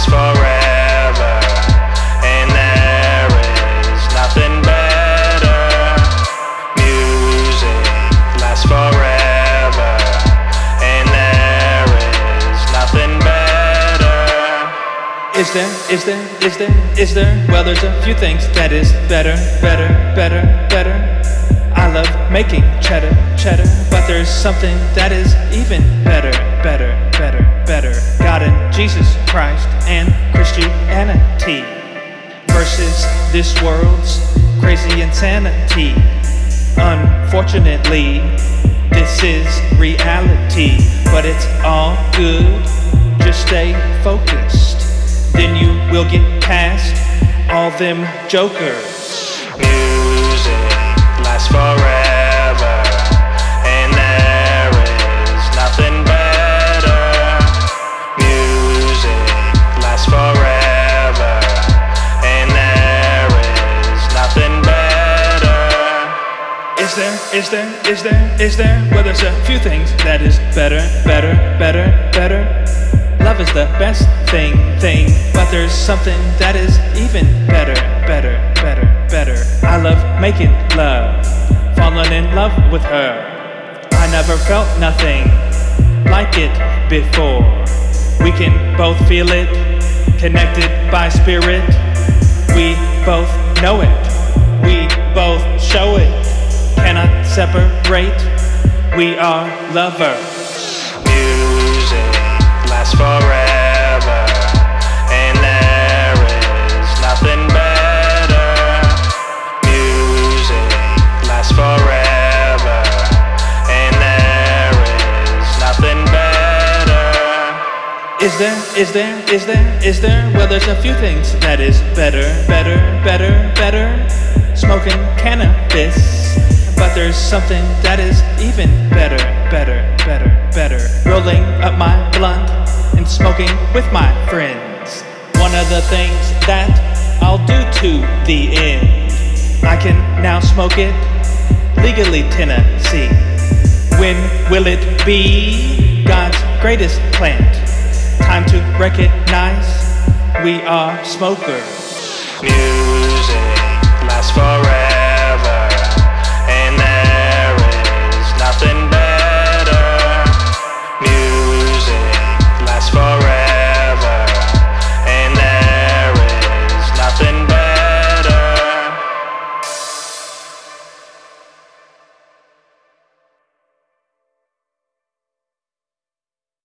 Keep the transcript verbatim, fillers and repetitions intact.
lasts forever, and there is nothing better. Music lasts forever, and there is nothing better. Is there, is there, is there, is there? Well, there's a few things that is better, better, better, better. I love making cheddar, cheddar, but there's something that is even better, better, better, better. God and Jesus Christ and Christianity versus this world's crazy insanity. Unfortunately, this is reality, but it's all good. Just stay focused, then you will get past all them jokers. Music lasts forever, and there is nothing better. Music lasts forever, and there is nothing better. Is there, is there, is there, is there? Well, there's a few things that is better, better, better, better. Love is the best thing, thing, but there's something that is even better, better, better, better. I love making love, falling in love with her. I never felt nothing like it before. We can both feel it, connected by spirit. We both know it, we both show it. Cannot separate, we are lovers. Music lasts forever, and there is nothing better. Music lasts forever, and there is nothing better. Is there, is there, is there, is there? Well, there's a few things that is better, better, better, better. Smoking cannabis, but there's something that is even better, better, better, better. Rolling up my blunt and smoking with my friends. One of the things that I'll do to the end. I can now smoke it legally, Tennessee. When will it be God's greatest plant? Time to recognize we are smokers. Music lasts forever.